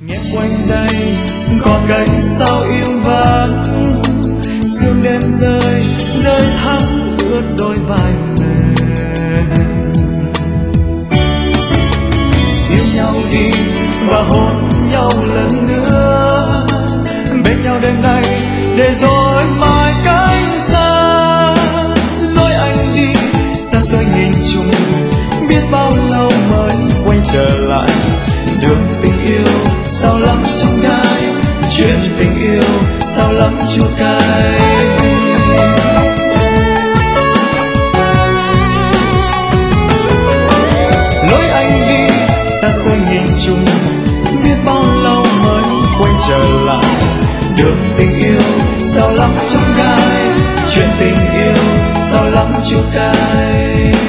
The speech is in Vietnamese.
nghe quanh đây có cánh sao im vắng, sương đêm rơi rơi thắm ướt đôi vai mềm. Yêu nhau đi và hôn nhau lần nữa, bên nhau đêm nay để rồi mai cách xa. Lối anh đi xa xôi nghìn trùng, biết bao lâu mới quay trở lại. Đường tình yêu sao lắm trong gai, chuyện tình yêu sao lắm chua cay. Lối anh đi xa xôi nghìn trùng, biết bao lâu mới quay trở lại. Đường tình yêu sao lắm trong gai, chuyện tình yêu sao lắm chua cay.